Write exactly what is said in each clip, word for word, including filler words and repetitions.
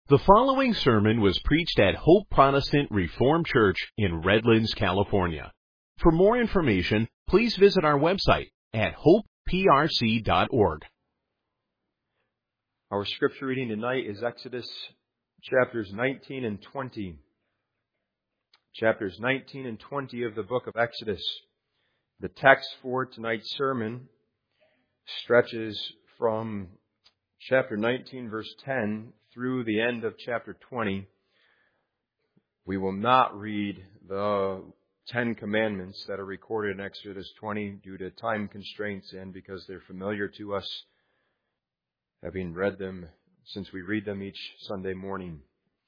The following sermon was preached at Hope Protestant Reformed Church in Redlands, California. For more information, please visit our website at hope p r c dot org. Our scripture reading tonight is Exodus chapters nineteen and twenty. Chapters nineteen and twenty of the book of Exodus. The text for tonight's sermon stretches from chapter nineteen, verse ten, through the end of chapter twenty. We will not read the Ten Commandments that are recorded in Exodus twenty due to time constraints and because they're familiar to us, having read them since we read them each Sunday morning.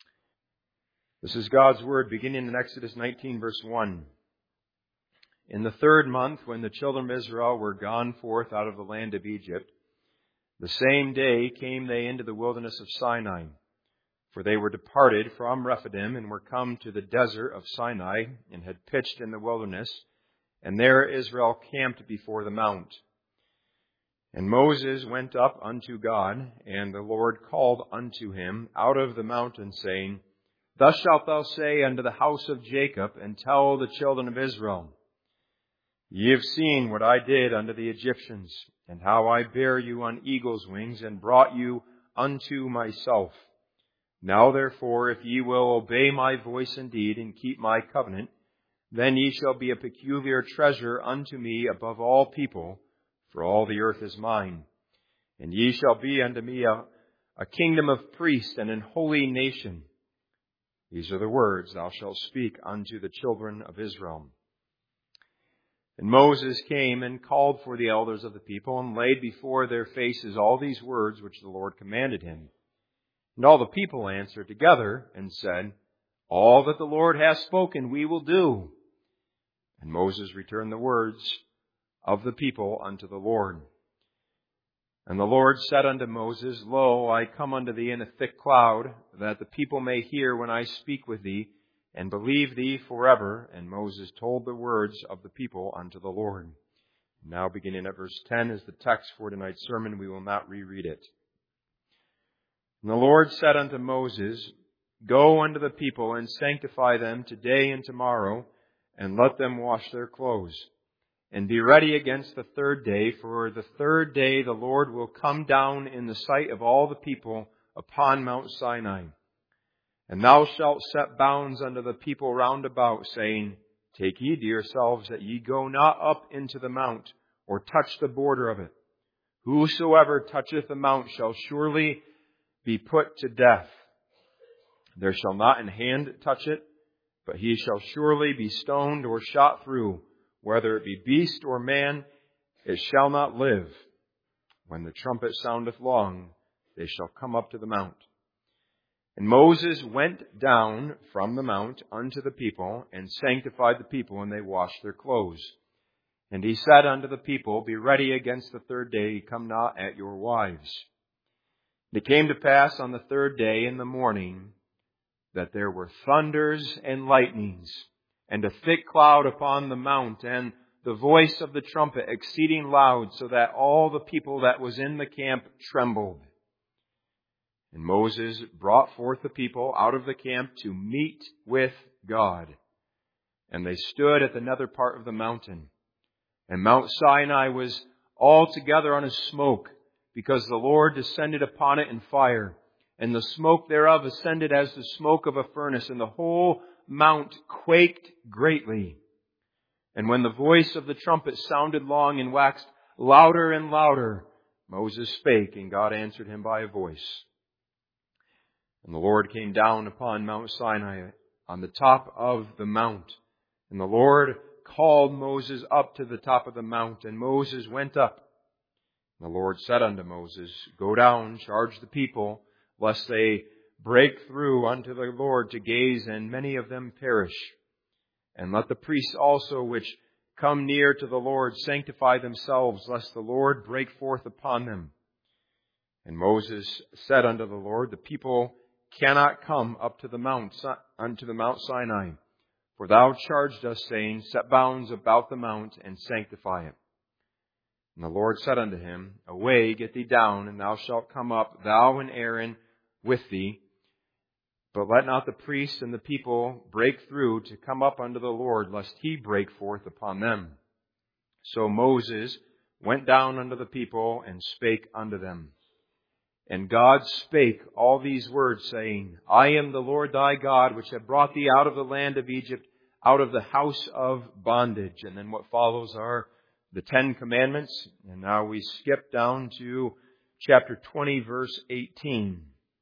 This is God's Word, beginning in Exodus nineteen, verse one. In the third month, when the children of Israel were gone forth out of the land of Egypt, the same day came they into the wilderness of Sinai, for they were departed from Rephidim and were come to the desert of Sinai and had pitched in the wilderness, and there Israel camped before the mount. And Moses went up unto God, and the Lord called unto him out of the mountain, saying, Thus shalt thou say unto the house of Jacob, and tell the children of Israel, Ye have seen what I did unto the Egyptians, and how I bare you on eagle's wings, and brought you unto myself. Now therefore, if ye will obey my voice indeed, and keep my covenant, then ye shall be a peculiar treasure unto me above all people, for all the earth is mine. And ye shall be unto me a, a kingdom of priests and an holy nation. These are the words thou shalt speak unto the children of Israel. And Moses came and called for the elders of the people, and laid before their faces all these words which the Lord commanded him. And all the people answered together and said, All that the Lord hath spoken we will do. And Moses returned the words of the people unto the Lord. And the Lord said unto Moses, Lo, I come unto thee in a thick cloud, that the people may hear when I speak with thee, and believe thee forever. And Moses told the words of the people unto the Lord. Now beginning at verse ten is the text for tonight's sermon. We will not reread it. And the Lord said unto Moses, Go unto the people and sanctify them today and tomorrow, and let them wash their clothes. And be ready against the third day, for the third day the Lord will come down in the sight of all the people upon Mount Sinai. And thou shalt set bounds unto the people round about, saying, Take heed to yourselves that ye go not up into the mount, or touch the border of it. Whosoever toucheth the mount shall surely be put to death. There shall not an hand touch it, but he shall surely be stoned or shot through. Whether it be beast or man, it shall not live. When the trumpet soundeth long, they shall come up to the mount. And Moses went down from the mount unto the people, and sanctified the people, and they washed their clothes. And he said unto the people, Be ready against the third day, come not at your wives. And it came to pass on the third day in the morning, that there were thunders and lightnings, and a thick cloud upon the mount, and the voice of the trumpet exceeding loud, so that all the people that was in the camp trembled. And Moses brought forth the people out of the camp to meet with God. And they stood at the nether part of the mountain. And Mount Sinai was altogether on a smoke, because the Lord descended upon it in fire. And the smoke thereof ascended as the smoke of a furnace, and the whole mount quaked greatly. And when the voice of the trumpet sounded long and waxed louder and louder, Moses spake, and God answered him by a voice. And the Lord came down upon Mount Sinai on the top of the mount. And the Lord called Moses up to the top of the mount, and Moses went up. And the Lord said unto Moses, Go down, charge the people, lest they break through unto the Lord to gaze, and many of them perish. And let the priests also which come near to the Lord sanctify themselves, lest the Lord break forth upon them. And Moses said unto the Lord, The people cannot come up to the mount unto the Mount Sinai, for thou charged us, saying, Set bounds about the mount and sanctify it. And the Lord said unto him, Away, get thee down, and thou shalt come up, thou and Aaron with thee, But let not the priests and the people break through to come up unto the Lord, lest he break forth upon them. So Moses went down unto the people and spake unto them. And God spake all these words, saying, I am the Lord thy God, which have brought thee out of the land of Egypt, out of the house of bondage. And then what follows are the Ten Commandments. And now we skip down to chapter twenty, verse eighteen.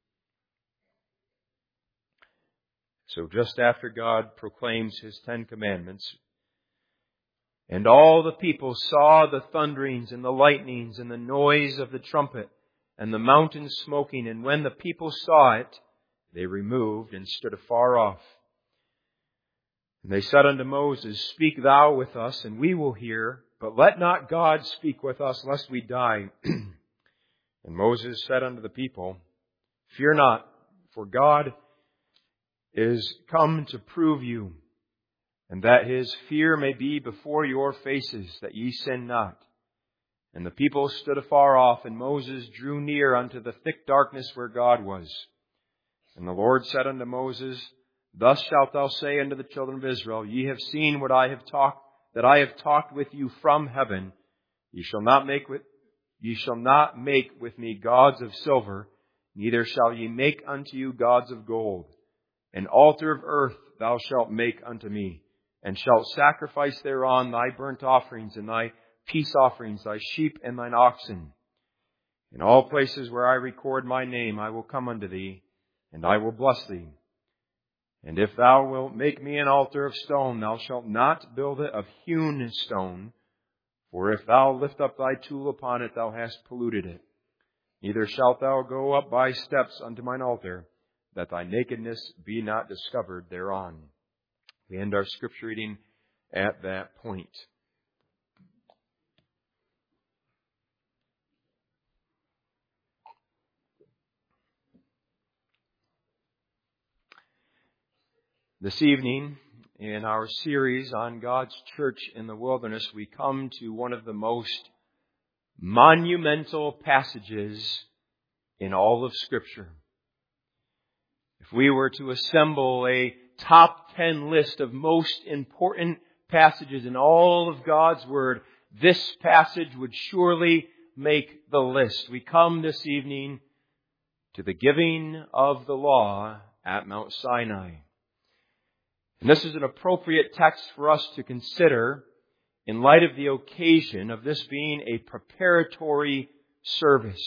So just after God proclaims His Ten Commandments, and all the people saw the thunderings and the lightnings and the noise of the trumpet and the mountain smoking, and when the people saw it, they removed and stood afar off. And they said unto Moses, Speak thou with us, and we will hear, but let not God speak with us, lest we die. And Moses said unto the people, Fear not, for God is come to prove you, and that His fear may be before your faces, that ye sin not. And the people stood afar off, and Moses drew near unto the thick darkness where God was. And the Lord said unto Moses, Thus shalt thou say unto the children of Israel, Ye have seen what I have talked, that I have talked with you from heaven. Ye shall not make with, ye shall not make with me gods of silver, neither shall ye make unto you gods of gold. An altar of earth thou shalt make unto me, and shalt sacrifice thereon thy burnt offerings and thy peace offerings, thy sheep and thine oxen. In all places where I record my name, I will come unto thee, and I will bless thee. And if thou wilt make me an altar of stone, thou shalt not build it of hewn stone, for if thou lift up thy tool upon it, thou hast polluted it. Neither shalt thou go up by steps unto mine altar, that thy nakedness be not discovered thereon. We end our scripture reading at that point. This evening, in our series on God's church in the wilderness, we come to one of the most monumental passages in all of Scripture. If we were to assemble a top ten list of most important passages in all of God's Word, this passage would surely make the list. We come this evening to the giving of the law at Mount Sinai. And this is an appropriate text for us to consider in light of the occasion of this being a preparatory service.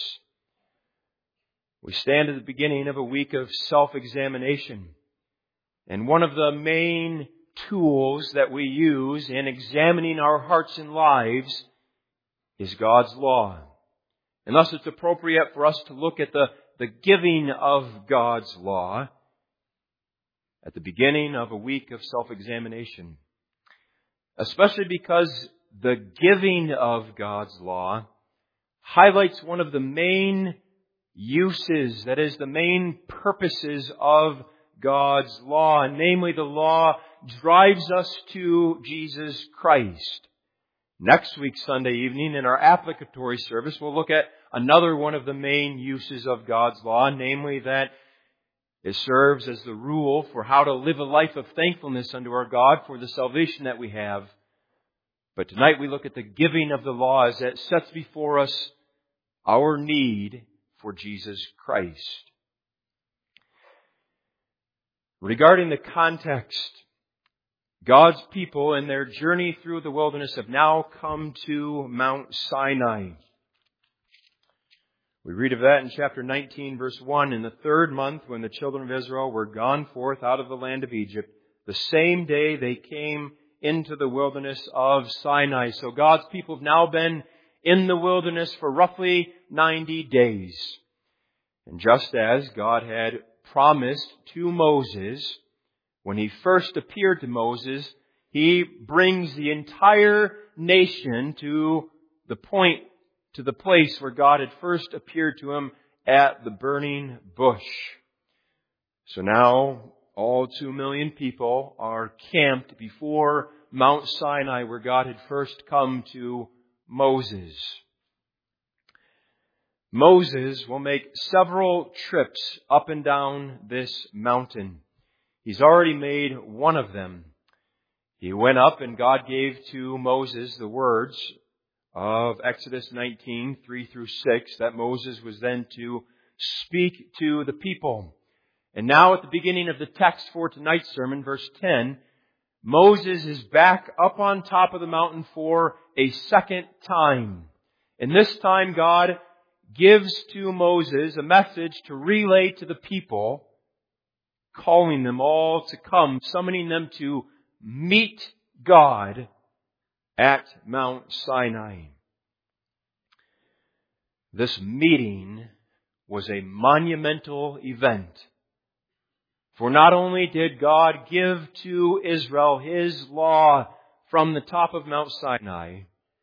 We stand at the beginning of a week of self-examination. And one of the main tools that we use in examining our hearts and lives is God's law. And thus it's appropriate for us to look at the, the giving of God's law at the beginning of a week of self-examination. Especially because the giving of God's law highlights one of the main uses, that is, the main purposes of God's law. And namely, the law drives us to Jesus Christ. Next week, Sunday evening, in our applicatory service, we'll look at another one of the main uses of God's law, namely that it serves as the rule for how to live a life of thankfulness unto our God for the salvation that we have. But tonight we look at the giving of the law as it sets before us our need for Jesus Christ. Regarding the context, God's people in their journey through the wilderness have now come to Mount Sinai. We read of that in chapter nineteen, verse one. In the third month, when the children of Israel were gone forth out of the land of Egypt, the same day they came into the wilderness of Sinai. So God's people have now been in the wilderness for roughly ninety days. And just as God had promised to Moses, when He first appeared to Moses, He brings the entire nation to the point to the place where God had first appeared to him at the burning bush. So now all two million people are camped before Mount Sinai, where God had first come to Moses. Moses will make several trips up and down this mountain. He's already made one of them. He went up and God gave to Moses the words of Exodus nineteen, three through six, that Moses was then to speak to the people. And now at the beginning of the text for tonight's sermon, verse ten, Moses is back up on top of the mountain for a second time. And this time God gives to Moses a message to relay to the people, calling them all to come, summoning them to meet God at Mount Sinai. This meeting was a monumental event. For not only did God give to Israel His law from the top of Mount Sinai,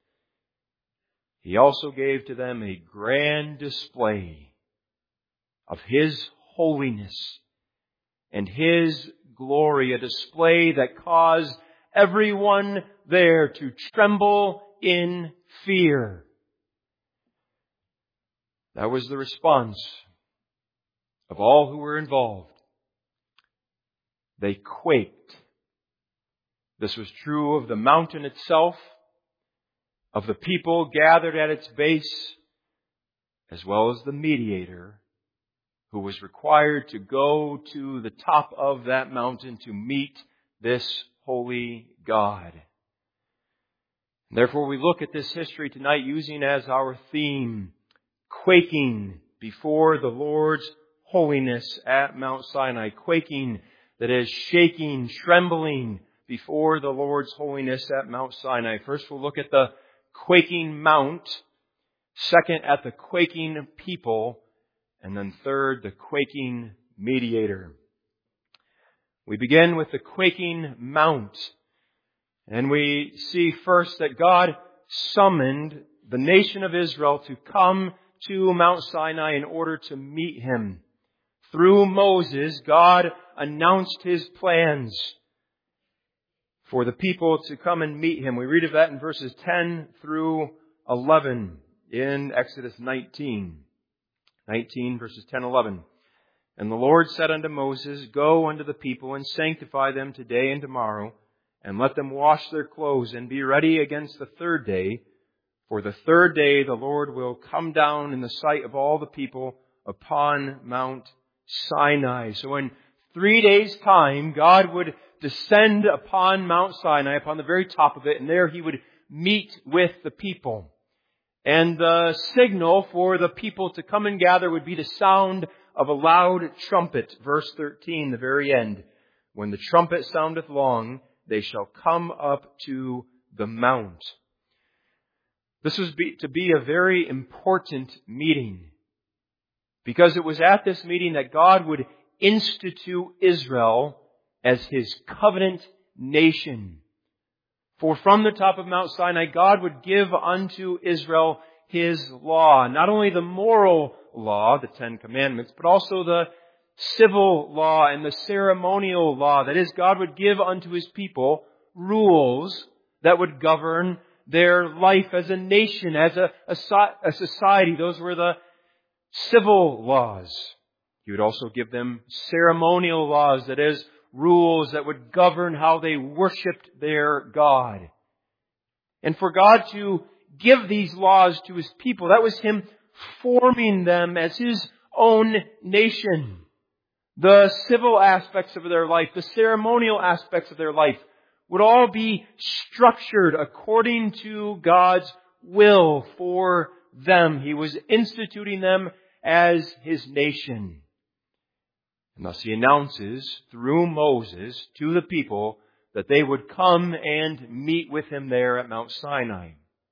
He also gave to them a grand display of His holiness and His glory, a display that caused everyone there to tremble in fear. That was the response of all who were involved. They quaked. This was true of the mountain itself, of the people gathered at its base, as well as the mediator who was required to go to the top of that mountain to meet this holy God. Therefore, we look at this history tonight using as our theme, quaking before the Lord's holiness at Mount Sinai. Quaking, that is, shaking, trembling before the Lord's holiness at Mount Sinai. First, we'll look at the quaking mount. Second, at the quaking people. And then third, the quaking mediator. We begin with the quaking mount. And we see first that God summoned the nation of Israel to come to Mount Sinai in order to meet Him. Through Moses, God announced His plans for the people to come and meet Him. We read of that in verses ten through eleven in Exodus nineteen. nineteen verses ten, eleven. And the Lord said unto Moses, Go unto the people and sanctify them today and tomorrow, and let them wash their clothes and be ready against the third day. For the third day the Lord will come down in the sight of all the people upon Mount Sinai. So in three days' time, God would descend upon Mount Sinai, upon the very top of it, and there He would meet with the people. And the signal for the people to come and gather would be the sound of a loud trumpet. Verse thirteen, the very end. When the trumpet soundeth long, they shall come up to the mount. This was be, to be a very important meeting, because it was at this meeting that God would institute Israel as His covenant nation. For from the top of Mount Sinai, God would give unto Israel His law. Not only the moral law, the Ten Commandments, but also the civil law and the ceremonial law. That is, God would give unto His people rules that would govern their life as a nation, as a, a, a society. Those were the civil laws. He would also give them ceremonial laws, that is, rules that would govern how they worshipped their God. And for God to give these laws to His people, that was Him forming them as His own nation. The civil aspects of their life, the ceremonial aspects of their life would all be structured according to God's will for them. He was instituting them as His nation. And thus He announces through Moses to the people that they would come and meet with Him there at Mount Sinai.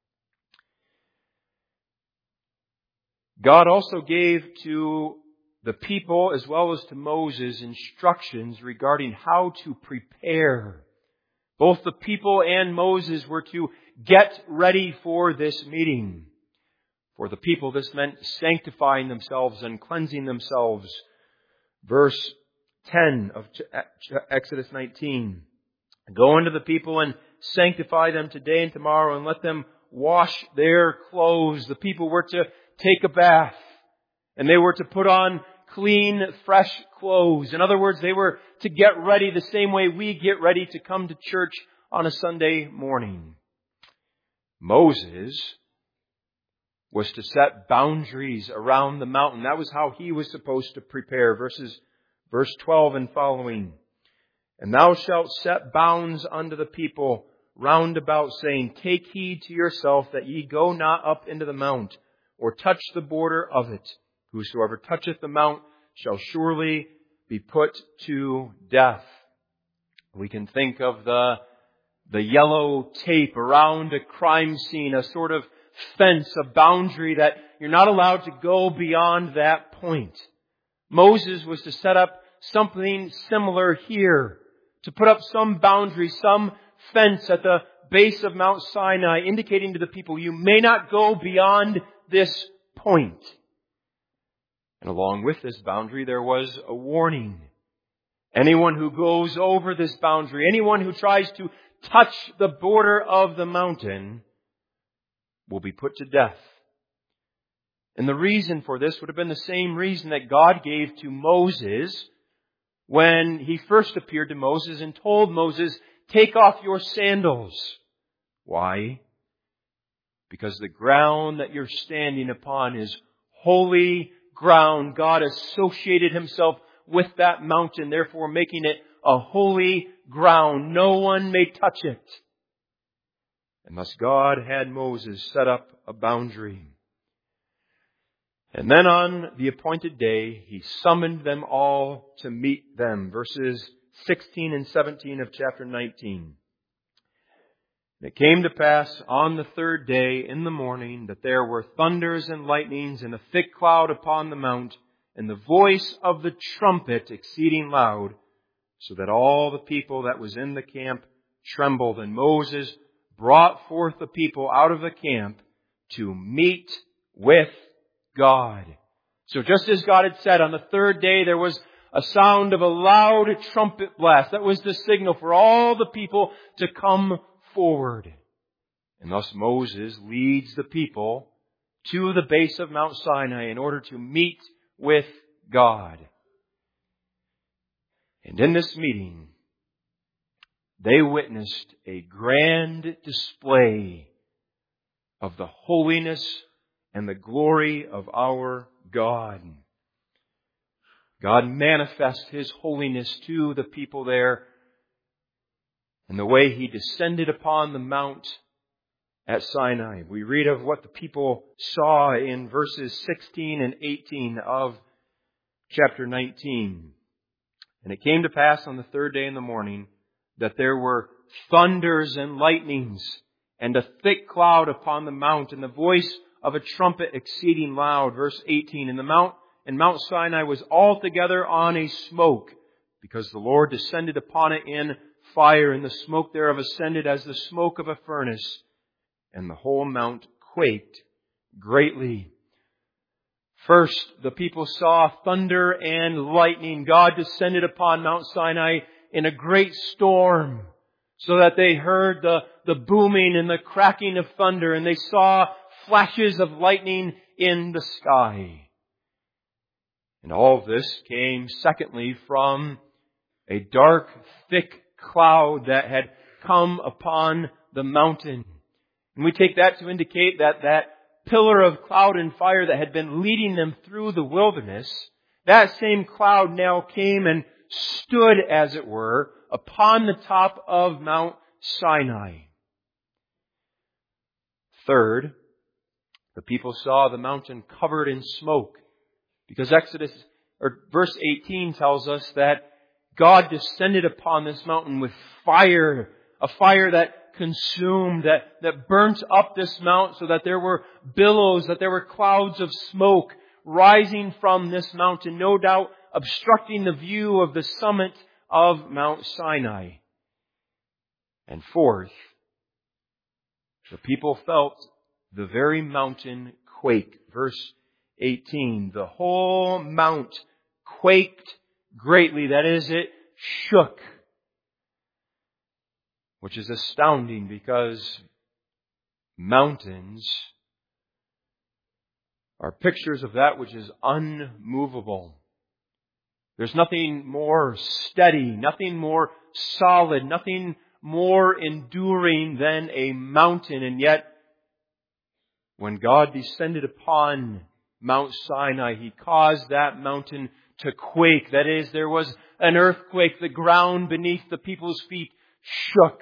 God also gave to the people as well as to Moses instructions regarding how to prepare. Both the people and Moses were to get ready for this meeting. For the people, this meant sanctifying themselves and cleansing themselves. Verse ten of Exodus nineteen. Go unto the people and sanctify them today and tomorrow, and let them wash their clothes. The people were to take a bath. And they were to put on clean, fresh clothes. In other words, they were to get ready the same way we get ready to come to church on a Sunday morning. Moses was to set boundaries around the mountain. That was how he was supposed to prepare. Verses, verse twelve and following. And thou shalt set bounds unto the people round about, saying, Take heed to yourself that ye go not up into the mount, or touch the border of it. Whosoever toucheth the mount shall surely be put to death. We can think of the, the yellow tape around a crime scene, a sort of fence, a boundary that you're not allowed to go beyond that point. Moses was to set up something similar here, to put up some boundary, some fence at the base of Mount Sinai, indicating to the people, you may not go beyond this point. And along with this boundary, there was a warning. Anyone who goes over this boundary, anyone who tries to touch the border of the mountain, will be put to death. And the reason for this would have been the same reason that God gave to Moses when He first appeared to Moses and told Moses, take off your sandals. Why? Because the ground that you're standing upon is holy ground. God associated Himself with that mountain, therefore making it a holy ground. No one may touch it. And thus God had Moses set up a boundary. And then on the appointed day, He summoned them all to meet them. Verses sixteen and seventeen of chapter nineteen. And it came to pass on the third day in the morning that there were thunders and lightnings and a thick cloud upon the mount, and the voice of the trumpet exceeding loud, so that all the people that was in the camp trembled. And Moses brought forth the people out of the camp to meet with God. So just as God had said, on the third day there was a sound of a loud trumpet blast. That was the signal for all the people to come forward. And thus Moses leads the people to the base of Mount Sinai in order to meet with God. And in this meeting, they witnessed a grand display of the holiness and the glory of our God. God manifests His holiness to the people there in the way He descended upon the mount at Sinai. We read of what the people saw in verses sixteen and eighteen of chapter nineteen. And it came to pass on the third day in the morning that there were thunders and lightnings and a thick cloud upon the mount, and the voice of a trumpet exceeding loud. Verse eighteen, and the mount and Mount Sinai was altogether on a smoke, because the Lord descended upon it in fire, and the smoke thereof ascended as the smoke of a furnace, and the whole mount quaked greatly. First, the people saw thunder and lightning. God descended upon Mount Sinai in a great storm, so that they heard the, the booming and the cracking of thunder, and they saw flashes of lightning in the sky. And all of this came, secondly, from a dark, thick cloud that had come upon the mountain. And we take that to indicate that that pillar of cloud and fire that had been leading them through the wilderness, that same cloud now came and stood, as it were, upon the top of Mount Sinai. Third, the people saw the mountain covered in smoke, because Exodus, or verse eighteen tells us that God descended upon this mountain with fire, a fire that consumed, that, that burnt up this mount, so that there were billows, that there were clouds of smoke rising from this mountain, no doubt obstructing the view of the summit of Mount Sinai. And fourth, the people felt the very mountain quake. Verse eighteen, the whole mount quaked greatly. That is, it shook. Which is astounding, because mountains are pictures of that which is unmovable. There's nothing more steady, nothing more solid, nothing more enduring than a mountain. And yet, when God descended upon Mount Sinai, He caused that mountain to quake. That is, there was an earthquake. The ground beneath the people's feet shook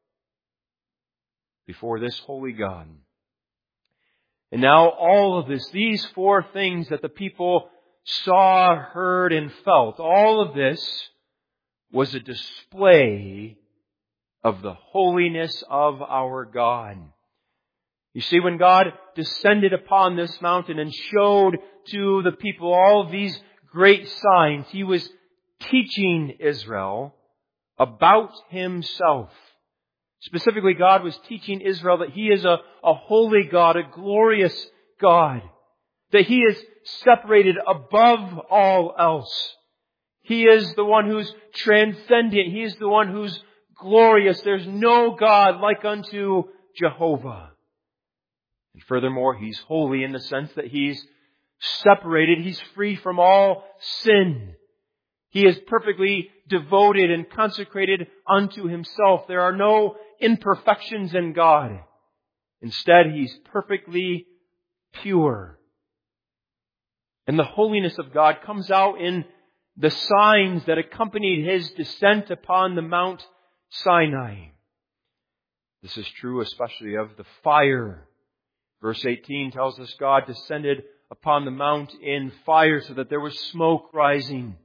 before this holy God. And now all of this, these four things that the people saw, heard, and felt, all of this was a display of the holiness of our God. You see, when God descended upon this mountain and showed to the people all of these great signs, He was teaching Israel about Himself. Specifically, God was teaching Israel that He is a, a holy God, a glorious God, that He is separated above all else. He is the one who's transcendent. He is the one who's glorious. There's no God like unto Jehovah. And furthermore, He's holy in the sense that He's separated. He's free from all sin. He is perfectly devoted and consecrated unto Himself. There are no imperfections in God. Instead, He's perfectly pure. And the holiness of God comes out in the signs that accompanied His descent upon the Mount Sinai. This is true especially of the fire. Verse eighteen tells us God descended upon the mount in fire so that there was smoke rising.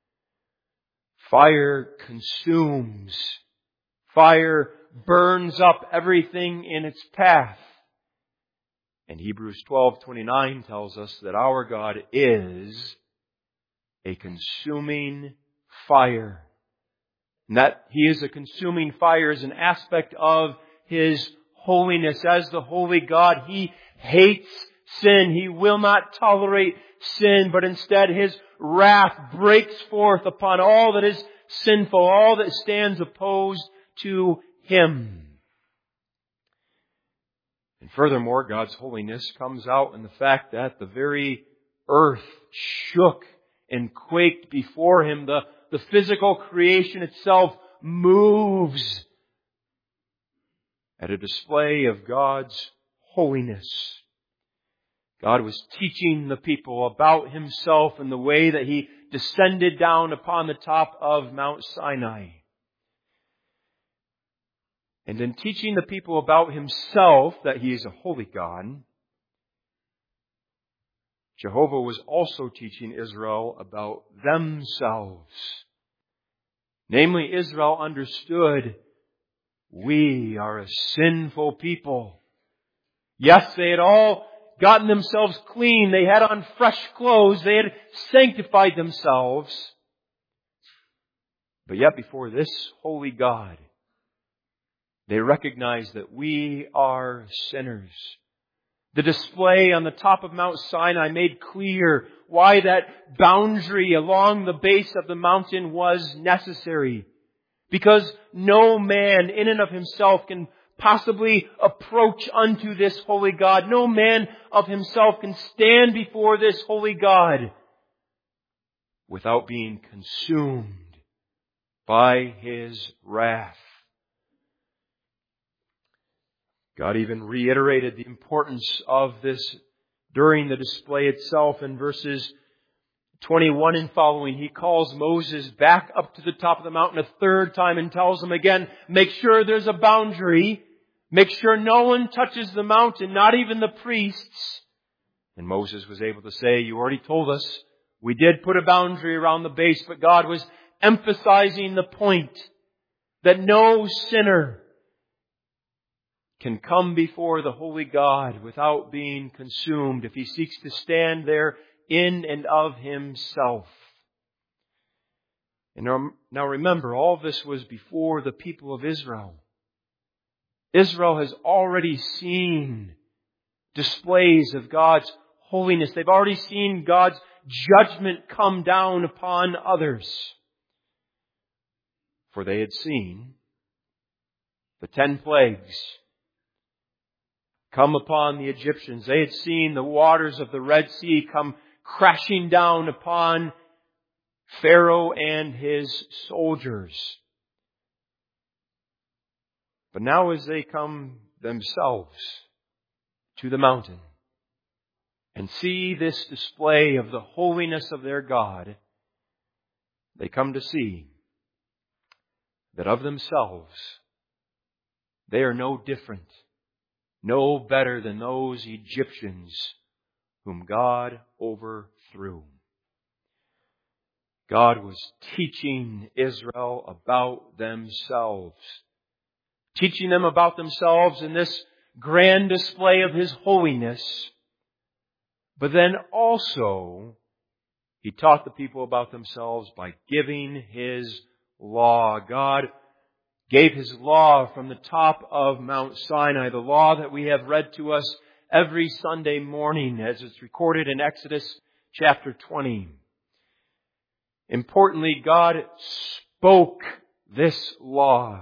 Fire consumes. Fire burns up everything in its path. And Hebrews twelve twenty-nine tells us that our God is a consuming fire. And that He is a consuming fire is an aspect of His holiness. As the holy God, He hates sin. He will not tolerate sin, but instead His wrath breaks forth upon all that is sinful, all that stands opposed to Him. And furthermore, God's holiness comes out in the fact that the very earth shook and quaked before Him. The, the physical creation itself moves at a display of God's holiness. God was teaching the people about Himself in the way that He descended down upon the top of Mount Sinai. And in teaching the people about Himself, that He is a holy God, Jehovah was also teaching Israel about themselves. Namely, Israel understood, we are a sinful people. Yes, they had all gotten themselves clean. They had on fresh clothes. They had sanctified themselves. But yet before this holy God, they recognized that we are sinners. The display on the top of Mount Sinai made clear why that boundary along the base of the mountain was necessary. Because no man in and of himself can possibly approach unto this holy God. No man of himself can stand before this holy God without being consumed by His wrath. God even reiterated the importance of this during the display itself in verses twenty-one and following. He calls Moses back up to the top of the mountain a third time and tells him again, make sure there's a boundary. Make sure no one touches the mountain, not even the priests. And Moses was able to say, you already told us, we did put a boundary around the base, but God was emphasizing the point that no sinner can come before the holy God without being consumed if he seeks to stand there in and of himself. And now remember, all this was before the people of Israel. Israel has already seen displays of God's holiness. They've already seen God's judgment come down upon others. For they had seen the ten plagues. come upon the Egyptians. They had seen the waters of the Red Sea come crashing down upon Pharaoh and his soldiers. But now as they come themselves to the mountain and see this display of the holiness of their God, they come to see that of themselves they are no different, no better than those Egyptians whom God overthrew. God was teaching Israel about themselves, teaching them about themselves in this grand display of His holiness. But then also, He taught the people about themselves by giving His law. God gave His law from the top of Mount Sinai, the law that we have read to us every Sunday morning as it's recorded in Exodus chapter twenty. Importantly, God spoke this law.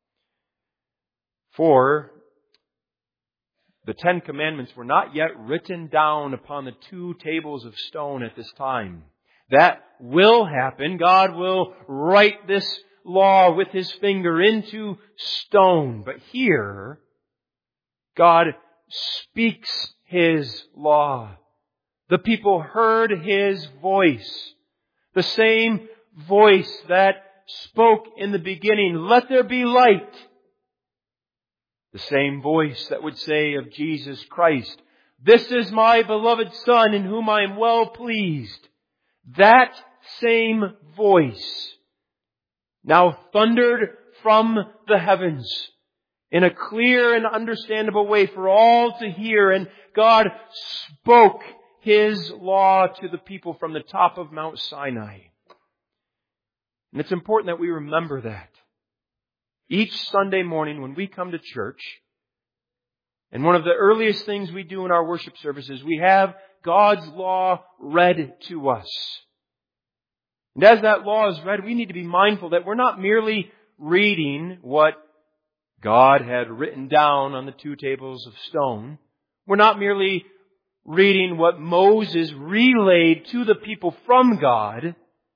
For the Ten Commandments were not yet written down upon the two tables of stone at this time. That will happen. God will write this law with His finger into stone. But here, God speaks His law. The people heard His voice. The same voice that spoke in the beginning, "Let there be light." The same voice that would say of Jesus Christ, "This is my beloved Son in whom I am well pleased." That same voice now thundered from the heavens in a clear and understandable way for all to hear. And God spoke His law to the people from the top of Mount Sinai. And it's important that we remember that. Each Sunday morning when we come to church, and one of the earliest things we do in our worship services, we have God's law read to us. And as that law is read, we need to be mindful that we're not merely reading what God had written down on the two tables of stone. We're not merely reading what Moses relayed to the people from God,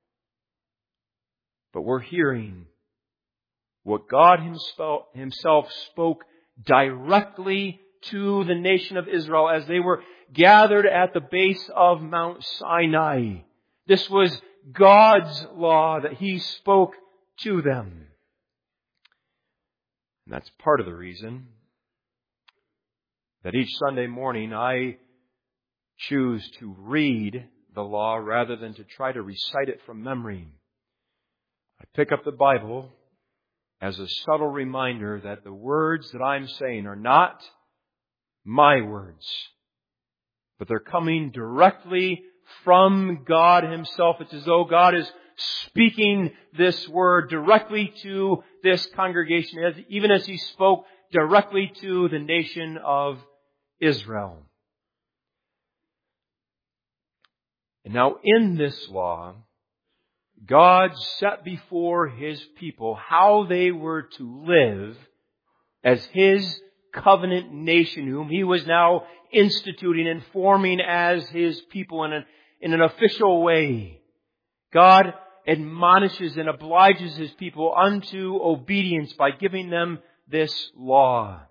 but we're hearing what God Himself spoke directly to the nation of Israel as they were gathered at the base of Mount Sinai. This was God's law that He spoke to them. And that's part of the reason that each Sunday morning I choose to read the law rather than to try to recite it from memory. I pick up the Bible as a subtle reminder that the words that I'm saying are not my words, but they're coming directly from God Himself. It's as though God is speaking this word directly to this congregation, even as He spoke directly to the nation of Israel. And now in this law, God set before His people how they were to live as His covenant nation, whom He was now instituting and forming as His people in an, in an official way. God admonishes and obliges His people unto obedience by giving them this law.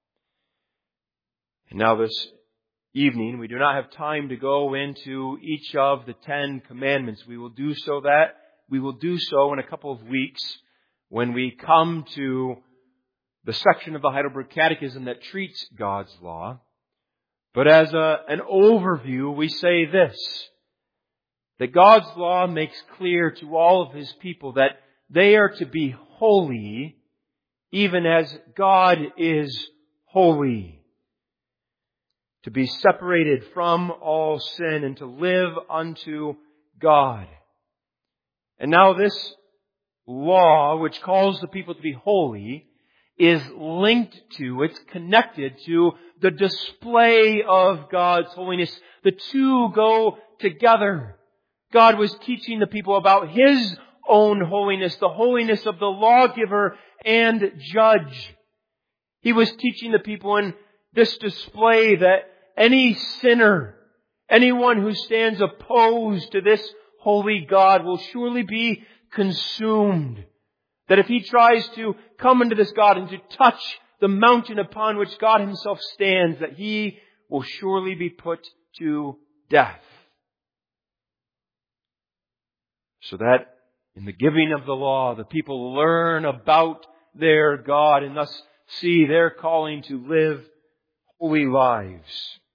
And now this evening, we do not have time to go into each of the Ten Commandments. We will do so that we will do so in a couple of weeks when we come to the section of the Heidelberg Catechism that treats God's law. But as a, an overview, we say this, that God's law makes clear to all of His people that they are to be holy even as God is holy. To be separated from all sin and to live unto God. And now this law, which calls the people to be holy, is linked to, it's connected to the display of God's holiness. The two go together. God was teaching the people about His own holiness, the holiness of the lawgiver and judge. He was teaching the people in this display that any sinner, anyone who stands opposed to this holy God will surely be consumed. That if he tries to come into this God and to touch the mountain upon which God himself stands, that he will surely be put to death. So that in the giving of the law, the people learn about their God and thus see their calling to live holy lives.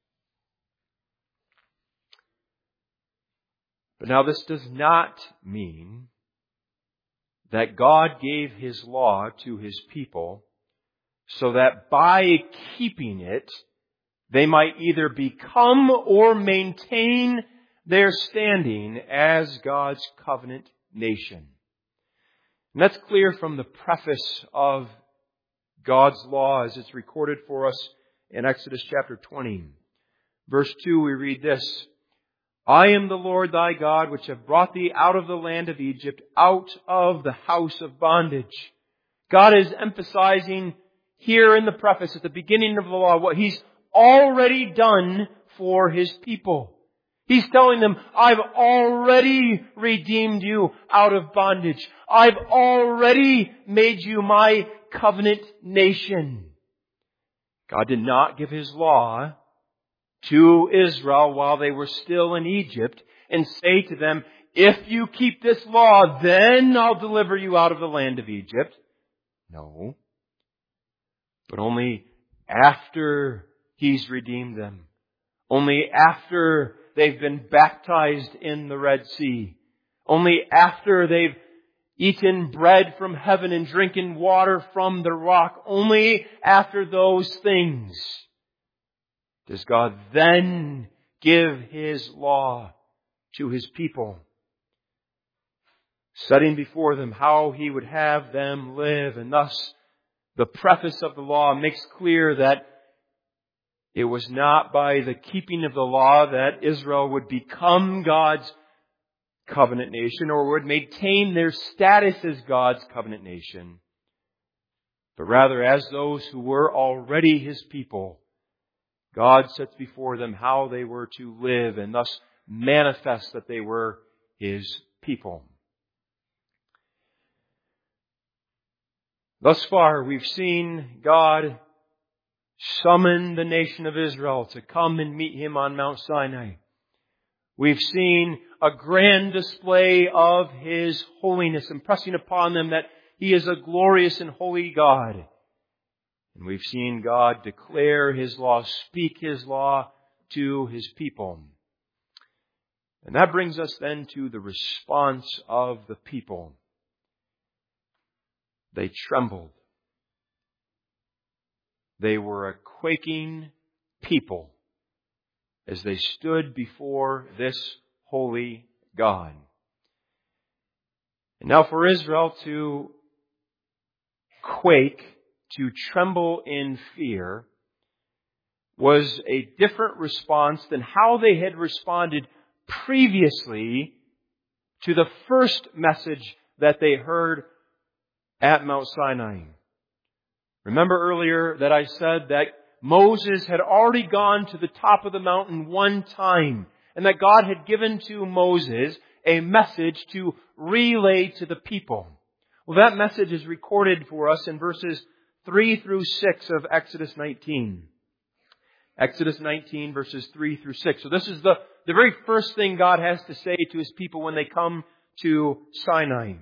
But now this does not mean that God gave His law to His people so that by keeping it, they might either become or maintain their standing as God's covenant nation. And that's clear from the preface of God's law as it's recorded for us in Exodus chapter twenty. Verse two, we read this: I am the Lord thy God, which have brought thee out of the land of Egypt, out of the house of bondage. God is emphasizing here in the preface, at the beginning of the law, what He's already done for His people. He's telling them, I've already redeemed you out of bondage. I've already made you my covenant nation. God did not give His law to Israel while they were still in Egypt and say to them, if you keep this law, then I'll deliver you out of the land of Egypt. No. But only after He's redeemed them. Only after they've been baptized in the Red Sea. Only after they've eaten bread from heaven and drinking water from the rock. Only after those things does God then give His law to His people, setting before them how He would have them live. And thus, the preface of the law makes clear that it was not by the keeping of the law that Israel would become God's covenant nation or would maintain their status as God's covenant nation, but rather as those who were already His people, God sets before them how they were to live and thus manifest that they were His people. Thus far, we've seen God summon the nation of Israel to come and meet Him on Mount Sinai. We've seen a grand display of His holiness, impressing upon them that He is a glorious and holy God. And we've seen God declare His law, speak His law to His people. And that brings us then to the response of the people. They trembled. They were a quaking people as they stood before this holy God. And now for Israel to quake, to tremble in fear, was a different response than how they had responded previously to the first message that they heard at Mount Sinai. Remember earlier that I said that Moses had already gone to the top of the mountain one time, and that God had given to Moses a message to relay to the people. Well, that message is recorded for us in verses three through six of Exodus nineteen. Exodus nineteen, verses three through six. So this is the, the very first thing God has to say to His people when they come to Sinai.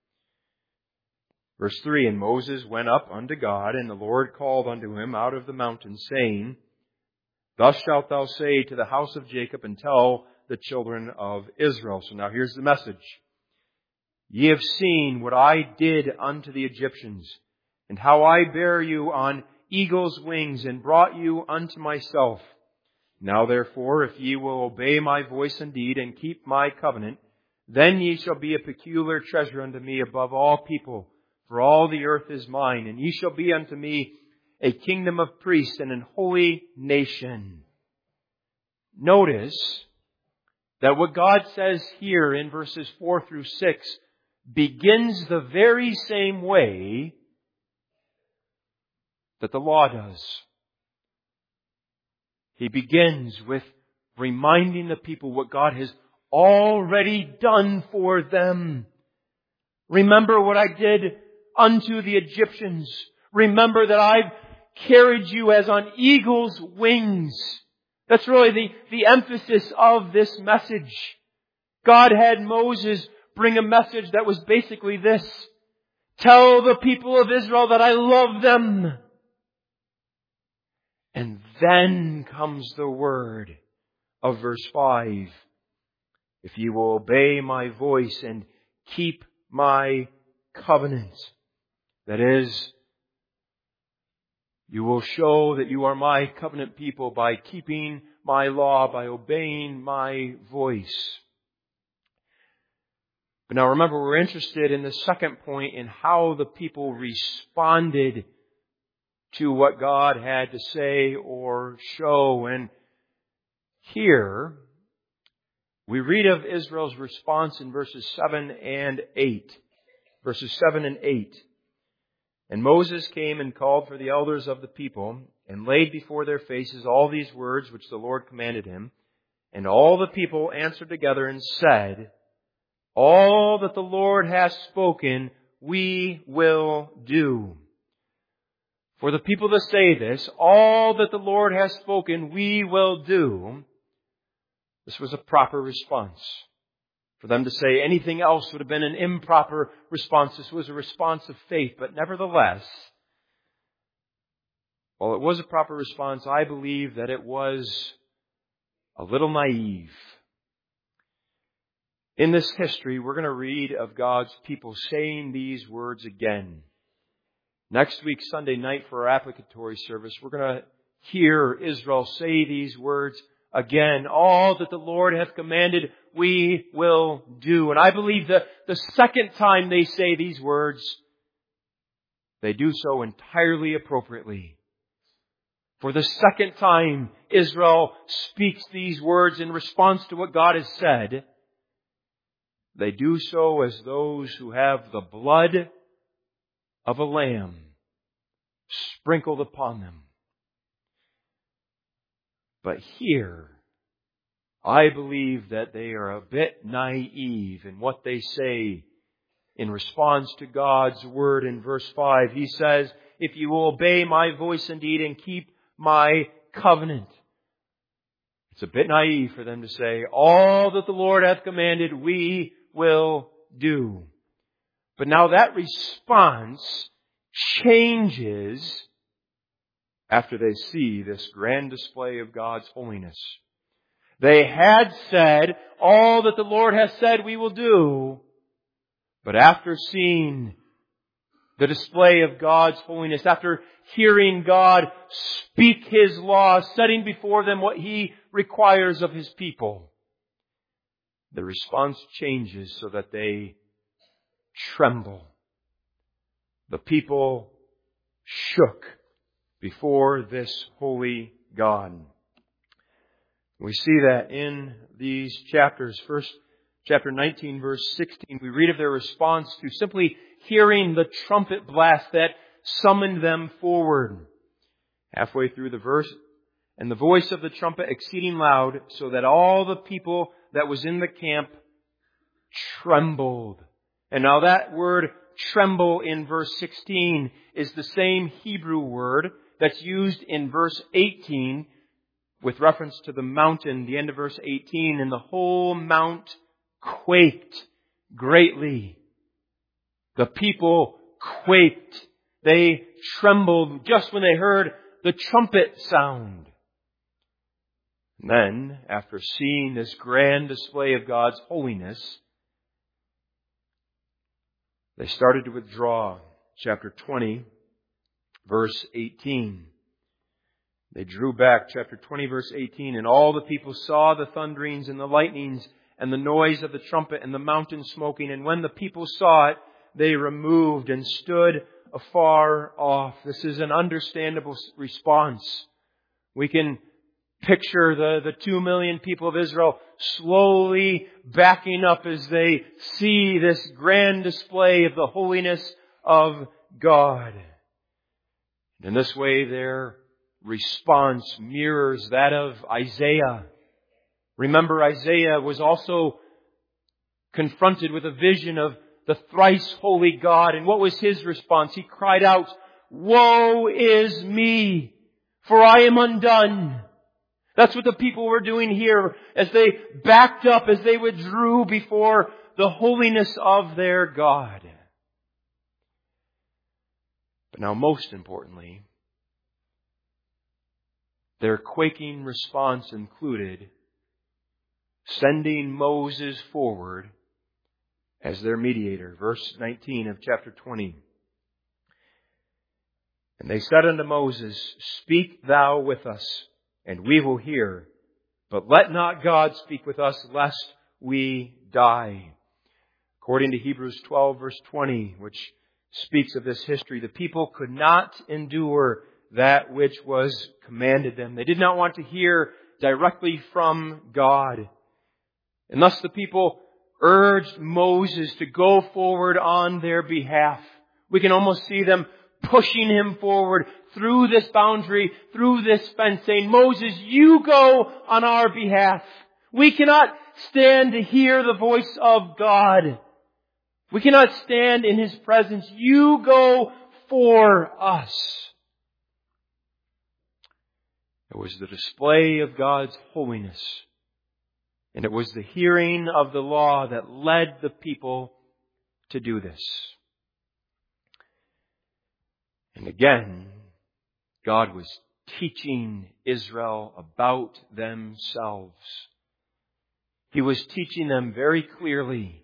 Verse three, and Moses went up unto God, and the Lord called unto him out of the mountain, saying, Thus shalt thou say to the house of Jacob, and tell the children of Israel. So now here's the message. Ye have seen what I did unto the Egyptians, and how I bare you on eagle's wings, and brought you unto myself. Now therefore, if ye will obey my voice indeed, and keep my covenant, then ye shall be a peculiar treasure unto me above all people. For all the earth is mine, and ye shall be unto me a kingdom of priests and an holy nation. Notice that what God says here in verses four through six begins the very same way that the law does. He begins with reminding the people what God has already done for them. Remember what I did unto the Egyptians. Remember that I've carried you as on eagle's wings. That's really the, the emphasis of this message. God had Moses bring a message that was basically this. Tell the people of Israel that I love them. And then comes the word of verse five. If you will obey my voice and keep my covenant. That is, you will show that you are my covenant people by keeping my law, by obeying my voice. But now remember, we're interested in the second point in how the people responded to what God had to say or show. And here, we read of Israel's response in verses seven and eight. Verses seven and eight. And Moses came and called for the elders of the people, and laid before their faces all these words which the Lord commanded him. And all the people answered together and said, all that the Lord has spoken, we will do. For the people to say this, all that the Lord has spoken, we will do, this was a proper response. For them to say anything else would have been an improper response. This was a response of faith. But nevertheless, while it was a proper response, I believe that it was a little naive. In this history, we're going to read of God's people saying these words again. Next week, Sunday night, for our applicatory service, we're going to hear Israel say these words again. All that the Lord hath commanded, we will do. And I believe that the second time they say these words, they do so entirely appropriately. For the second time, Israel speaks these words in response to what God has said. They do so as those who have the blood of a lamb sprinkled upon them. But here, I believe that they are a bit naive in what they say in response to God's word in verse five. He says, if you will obey my voice indeed and keep my covenant. It's a bit naive for them to say, all that the Lord hath commanded, we will do. But now that response changes after they see this grand display of God's holiness. They had said, all that the Lord has said we will do. But after seeing the display of God's holiness, after hearing God speak His law, setting before them what He requires of His people, the response changes so that they tremble. The people shook before this holy God. We see that in these chapters. First, chapter nineteen, verse sixteen, we read of their response to simply hearing the trumpet blast that summoned them forward. Halfway through the verse, and the voice of the trumpet exceeding loud, so that all the people that was in the camp trembled. And now that word tremble in verse sixteen is the same Hebrew word that's used in verse eighteen with reference to the mountain, the end of verse eighteen, and the whole mount quaked greatly. The people quaked. They trembled just when they heard the trumpet sound. And then, after seeing this grand display of God's holiness, they started to withdraw. Chapter twenty, verse eighteen. They drew back. Chapter twenty, verse eighteen. And all the people saw the thunderings and the lightnings and the noise of the trumpet and the mountain smoking. And when the people saw it, they removed and stood afar off. This is an understandable response. We can picture the, the two million people of Israel slowly backing up as they see this grand display of the holiness of God. In this way, their response mirrors that of Isaiah. Remember, Isaiah was also confronted with a vision of the thrice holy God. And what was his response? He cried out, "Woe is me, for I am undone." That's what the people were doing here as they backed up, as they withdrew before the holiness of their God. But now, most importantly, their quaking response included sending Moses forward as their mediator. Verse nineteen of chapter twenty. "And they said unto Moses, Speak thou with us, and we will hear. But let not God speak with us, lest we die." According to Hebrews twelve, verse twenty, which speaks of this history, the people could not endure that which was commanded them. They did not want to hear directly from God. And thus the people urged Moses to go forward on their behalf. We can almost see them pushing him forward through this boundary, through this fence, saying, "Moses, you go on our behalf. We cannot stand to hear the voice of God. We cannot stand in His presence. You go for us." It was the display of God's holiness, and it was the hearing of the law that led the people to do this. And again, God was teaching Israel about themselves. He was teaching them very clearly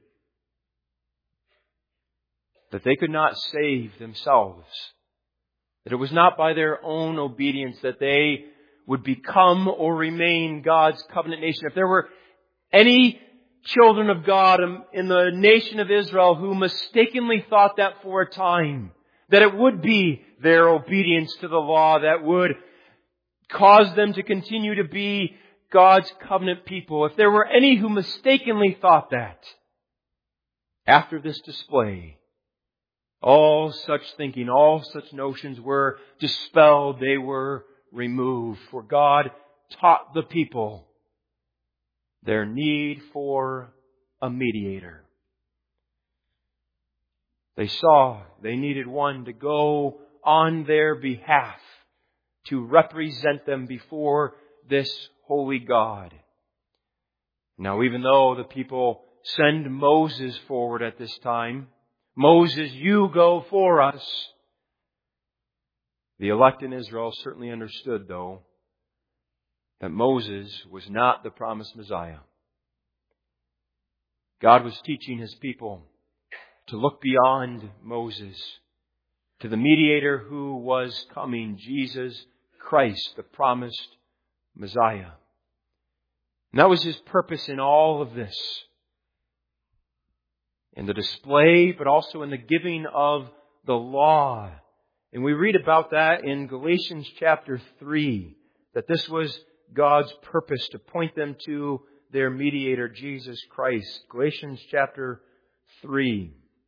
that they could not save themselves, that it was not by their own obedience that they would become or remain God's covenant nation. If there were any children of God in the nation of Israel who mistakenly thought that for a time, that it would be their obedience to the law that would cause them to continue to be God's covenant people. If there were any who mistakenly thought that, after this display, all such thinking, all such notions were dispelled. They were removed. For God taught the people their need for a mediator. They saw they needed one to go on their behalf to represent them before this holy God. Now, even though the people send Moses forward at this time, "Moses, you go for us," the elect in Israel certainly understood, though, that Moses was not the promised Messiah. God was teaching His people to look beyond Moses to the mediator who was coming, Jesus Christ, the promised Messiah. And that was His purpose in all of this. In the display, but also in the giving of the law. And we read about that in Galatians chapter three, that this was God's purpose to point them to their mediator, Jesus Christ. Galatians chapter three.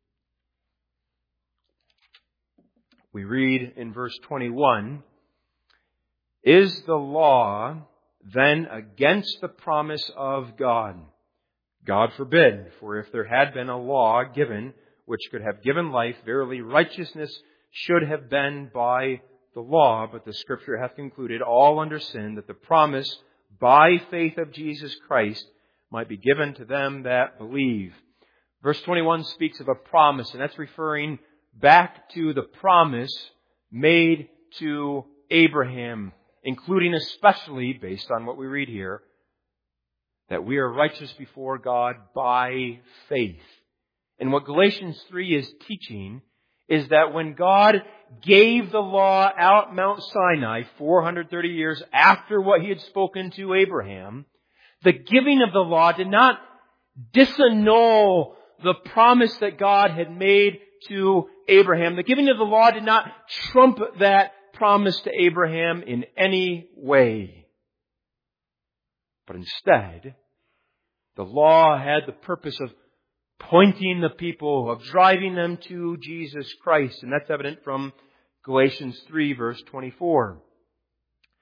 We read in verse twenty-one, "Is the law then against the promise of God? God forbid, for if there had been a law given which could have given life, verily righteousness should have been by the law. But the Scripture hath concluded all under sin, that the promise by faith of Jesus Christ might be given to them that believe." Verse twenty-one speaks of a promise, and that's referring back to the promise made to Abraham, including especially, based on what we read here, that we are righteous before God by faith. And what Galatians three is teaching is that when God gave the law out Mount Sinai four hundred thirty years after what He had spoken to Abraham, the giving of the law did not disannul the promise that God had made to Abraham. The giving of the law did not trump that promise to Abraham in any way. But instead, the law had the purpose of pointing the people, of driving them to Jesus Christ. And that's evident from Galatians three, verse twenty-four.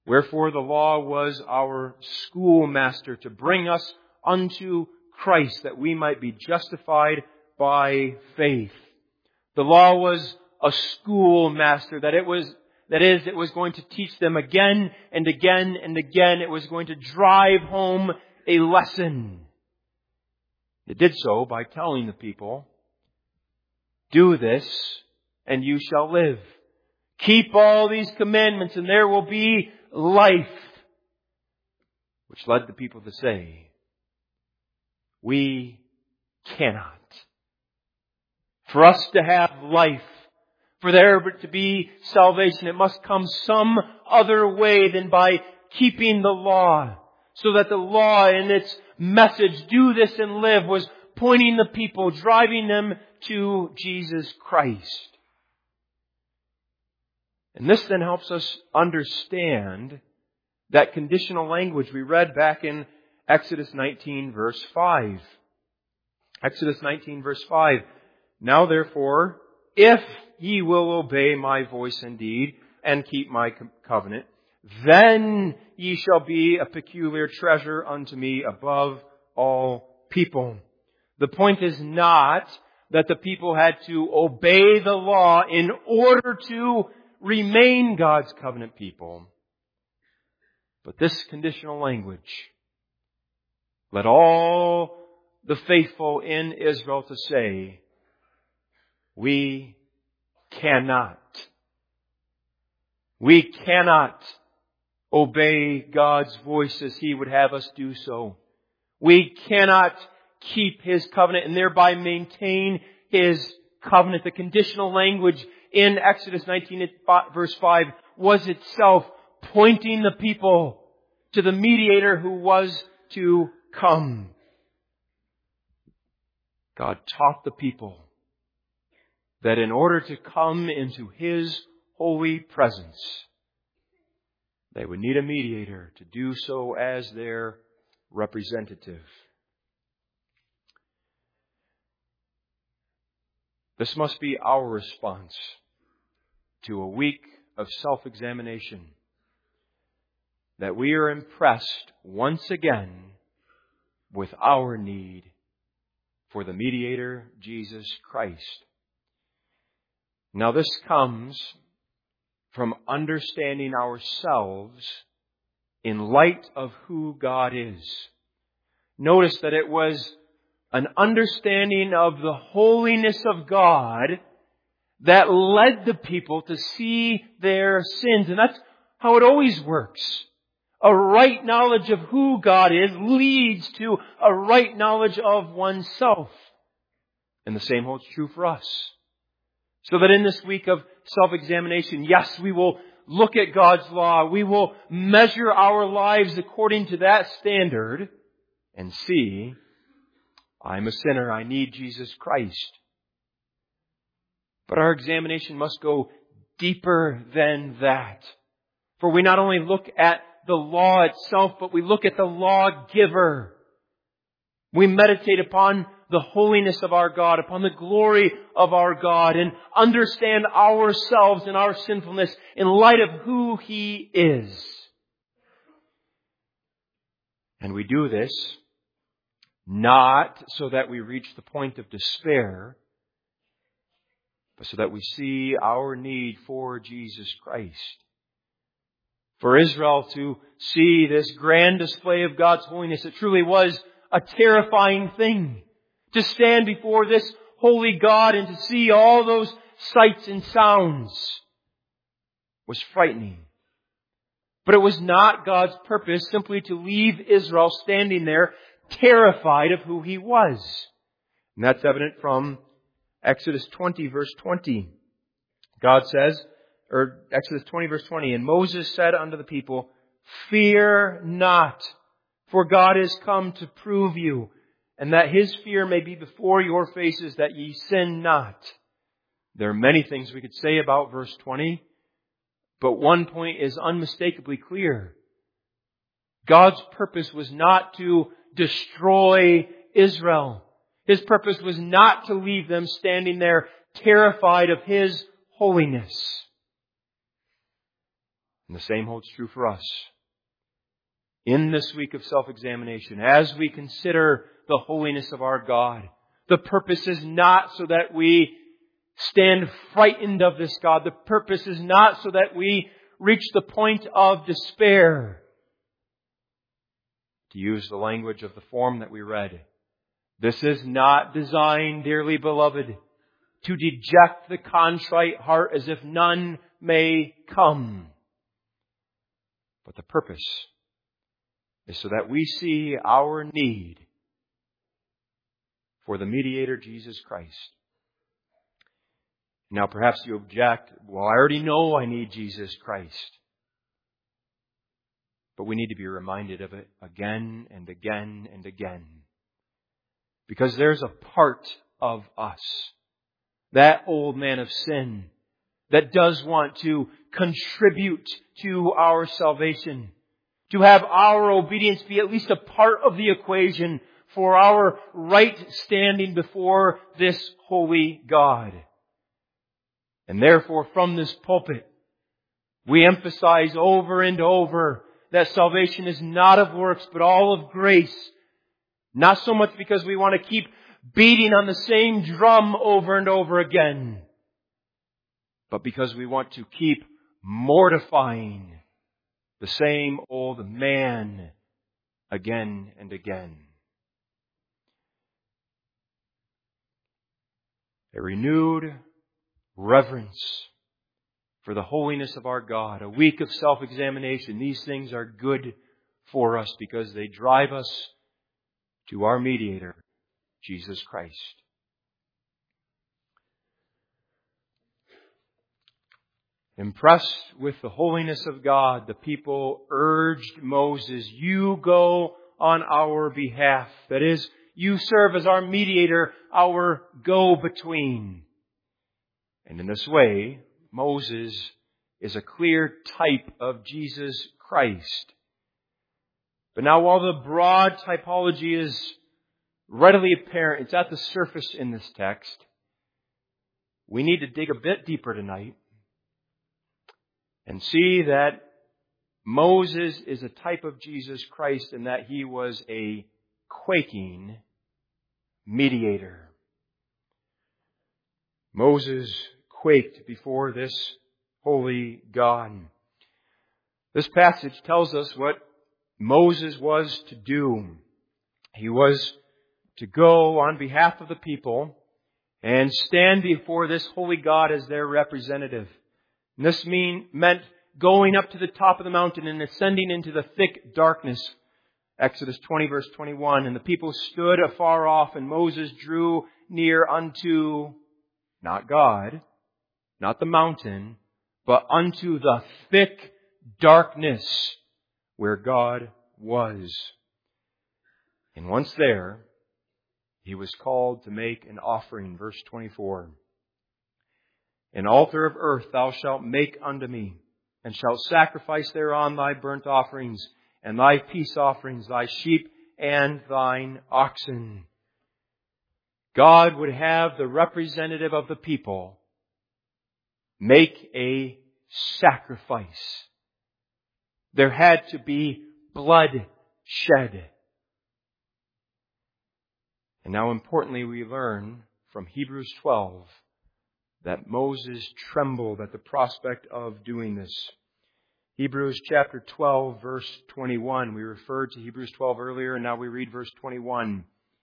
Wherefore the law was our schoolmaster to bring us unto Christ, that we might be justified by faith. The law was a schoolmaster, that it was, that is, it was going to teach them again and again and again. It was going to drive home a lesson. It did so by telling the people, do this and you shall live. Keep all these commandments and there will be life. Which led the people to say, we cannot. For us to have life, for there to be salvation, it must come some other way than by keeping the law. So that the law in its message, do this and live, was pointing the people, driving them to Jesus Christ. And this then helps us understand that conditional language we read back in Exodus nineteen verse five. Exodus nineteen verse five. Now therefore, if ye will obey my voice indeed, and keep my covenant, then ye shall be a peculiar treasure unto me above all people. The point is not that the people had to obey the law in order to remain God's covenant people. But this conditional language led all the faithful in Israel to say, we cannot. We cannot obey God's voice as He would have us do so. We cannot keep His covenant and thereby maintain His covenant. The conditional language in Exodus nineteen verse five was itself pointing the people to the mediator who was to come. God taught the people that in order to come into His holy presence, they would need a mediator to do so as their representative. This must be our response to a week of self-examination, that we are impressed once again with our need for the mediator, Jesus Christ. Now this comes from understanding ourselves in light of who God is. Notice that it was an understanding of the holiness of God that led the people to see their sins. And that's how it always works. A right knowledge of who God is leads to a right knowledge of oneself. And the same holds true for us. So that in this week of self-examination, yes, we will look at God's law. We will measure our lives according to that standard and see, I'm a sinner. I need Jesus Christ. But our examination must go deeper than that. For we not only look at the law itself, but we look at the lawgiver. We meditate upon the holiness of our God, upon the glory of our God, and understand ourselves and our sinfulness in light of who He is. And we do this not so that we reach the point of despair, but so that we see our need for Jesus Christ. For Israel to see this grand display of God's holiness, it truly was a terrifying thing. To stand before this holy God and to see all those sights and sounds was frightening. But it was not God's purpose simply to leave Israel standing there terrified of who He was. And that's evident from Exodus twenty verse twenty. God says, or Exodus twenty verse twenty, and Moses said unto the people, fear not, for God is come to prove you, and that His fear may be before your faces, that ye sin not. There are many things we could say about verse twenty, but one point is unmistakably clear. God's purpose was not to destroy Israel. His purpose was not to leave them standing there terrified of His holiness. And the same holds true for us. In this week of self-examination, as we consider the holiness of our God, the purpose is not so that we stand frightened of this God. The purpose is not so that we reach the point of despair. To use the language of the form that we read, this is not designed, dearly beloved, to deject the contrite heart as if none may come. But the purpose is so that we see our need for the mediator, Jesus Christ. Now perhaps you object, well, I already know I need Jesus Christ. But we need to be reminded of it again and again and again. Because there's a part of us, that old man of sin, that does want to contribute to our salvation. To have our obedience be at least a part of the equation for our right standing before this holy God. And therefore, from this pulpit, we emphasize over and over that salvation is not of works, but all of grace. Not so much because we want to keep beating on the same drum over and over again, but because we want to keep mortifying the same old man again and again. A renewed reverence for the holiness of our God, a week of self-examination. These things are good for us because they drive us to our mediator, Jesus Christ. Impressed with the holiness of God, the people urged Moses, you go on our behalf. That is, you serve as our mediator, our go-between. And in this way, Moses is a clear type of Jesus Christ. But now while the broad typology is readily apparent, it's at the surface in this text, we need to dig a bit deeper tonight and see that Moses is a type of Jesus Christ and that he was a quaking mediator. Moses quaked before this holy God. This passage tells us what Moses was to do. He was to go on behalf of the people and stand before this holy God as their representative. And this mean, meant going up to the top of the mountain and ascending into the thick darkness. Exodus twenty verse twenty-one. And the people stood afar off, and Moses drew near unto, not God, not the mountain, but unto the thick darkness where God was. And once there, he was called to make an offering. Verse twenty-four. An altar of earth thou shalt make unto me, and shalt sacrifice thereon thy burnt offerings, and thy peace offerings, thy sheep and thine oxen. God would have the representative of the people make a sacrifice. There had to be blood shed. And now importantly, we learn from Hebrews twelve that Moses trembled at the prospect of doing this. Hebrews chapter twelve, verse twenty-one. We referred to Hebrews twelve earlier, and now we read verse twenty-one.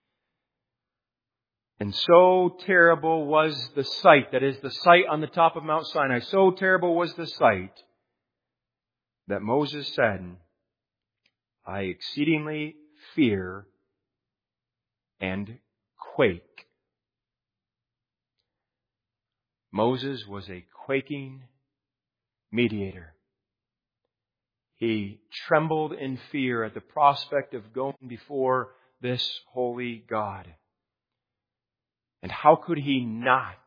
And so terrible was the sight, that is the sight on the top of Mount Sinai, so terrible was the sight that Moses said, I exceedingly fear and quake. Moses was a quaking mediator. He trembled in fear at the prospect of going before this holy God. And how could he not?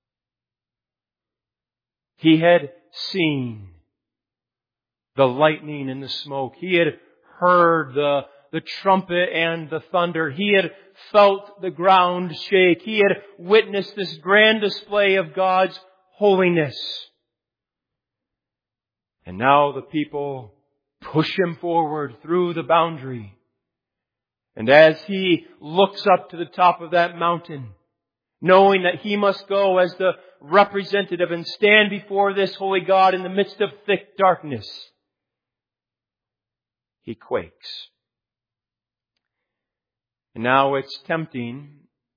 He had seen the lightning and the smoke. He had heard the, the trumpet and the thunder. He had felt the ground shake. He had witnessed this grand display of God's holiness. And now the people push Him forward through the boundary. And as He looks up to the top of that mountain, knowing that He must go as the representative and stand before this holy God in the midst of thick darkness, He quakes. And now it's tempting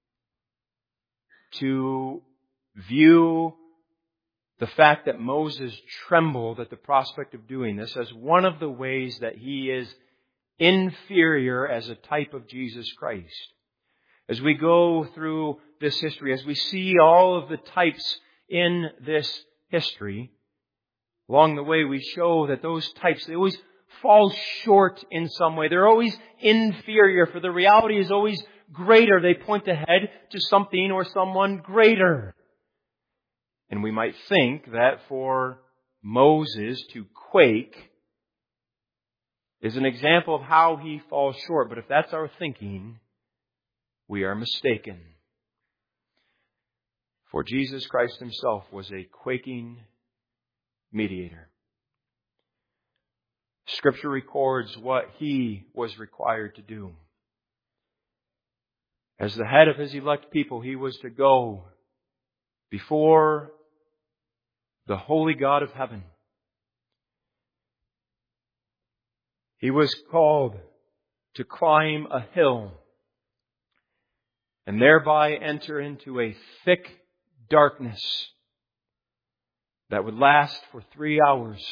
to view the fact that Moses trembled at the prospect of doing this as one of the ways that he is inferior as a type of Jesus Christ. As we go through this history, as we see all of the types in this history, along the way we show that those types, they always fall short in some way. They're always inferior, for the reality is always greater. They point ahead to something or someone greater. And we might think that for Moses to quake is an example of how he falls short. But if that's our thinking, we are mistaken. For Jesus Christ Himself was a quaking mediator. Scripture records what He was required to do. As the head of His elect people, He was to go before the holy God of heaven. He was called to climb a hill and thereby enter into a thick darkness that would last for three hours.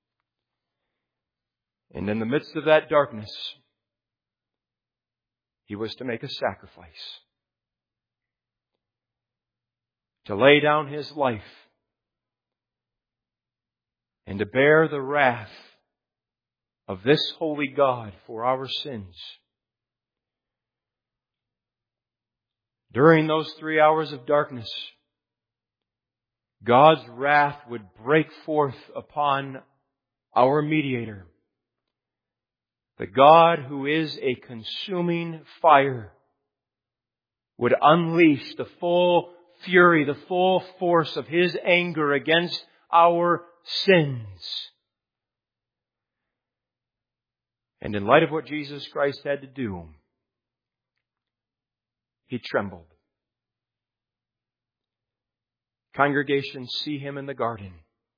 And in the midst of that darkness, He was to make a sacrifice, to lay down His life, and to bear the wrath of this holy God for our sins. During those three hours of darkness, God's wrath would break forth upon our mediator. The God who is a consuming fire would unleash the full fury, the full force of His anger against our sins. And in light of what Jesus Christ had to do, He trembled. Congregation, see Him in the garden,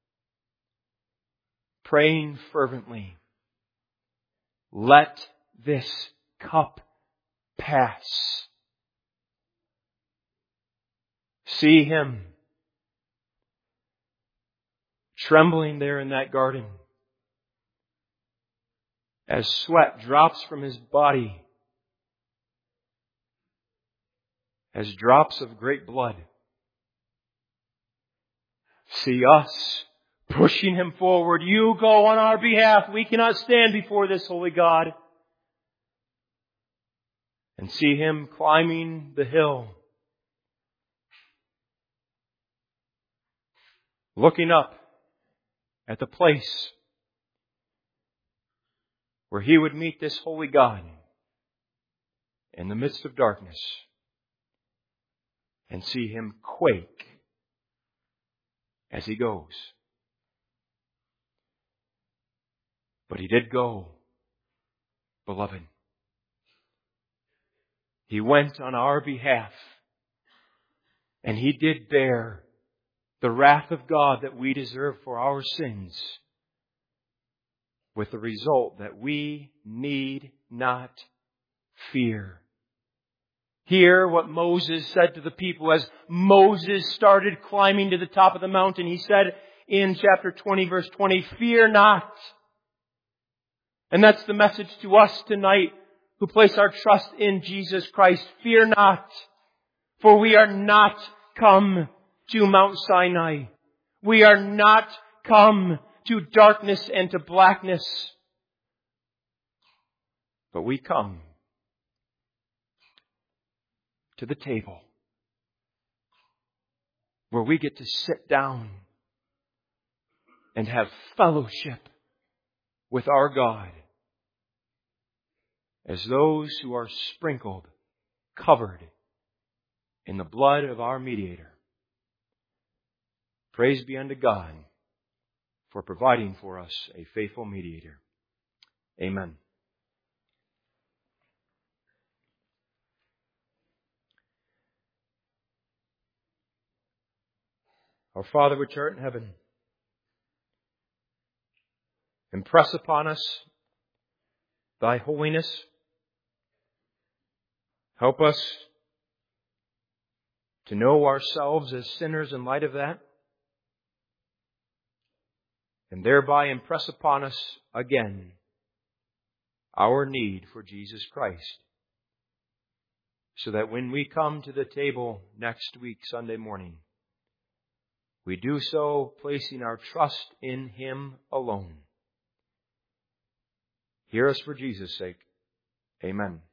praying fervently, "Let this cup pass." See Him trembling there in that garden as sweat drops from His body, as drops of great blood. See us pushing Him forward. You go on our behalf. We cannot stand before this holy God. And see Him climbing the hill, looking up at the place where He would meet this holy God in the midst of darkness, and see Him quake as He goes. But He did go, beloved. He went on our behalf, and He did bear the wrath of God that we deserve for our sins, with the result that we need not fear. Hear what Moses said to the people as Moses started climbing to the top of the mountain. He said in chapter twenty, verse twenty, "Fear not." And that's the message to us tonight who place our trust in Jesus Christ. Fear not, for we are not come to Mount Sinai. We are not come to darkness and to blackness, but we come to the table where we get to sit down and have fellowship with our God as those who are sprinkled, covered in the blood of our mediator. Praise be unto God for providing for us a faithful mediator. Amen. Our Father which art in heaven, impress upon us Thy holiness. Help us to know ourselves as sinners in light of that, and thereby impress upon us again our need for Jesus Christ, so that when we come to the table next week, Sunday morning, we do so placing our trust in Him alone. Hear us for Jesus' sake. Amen.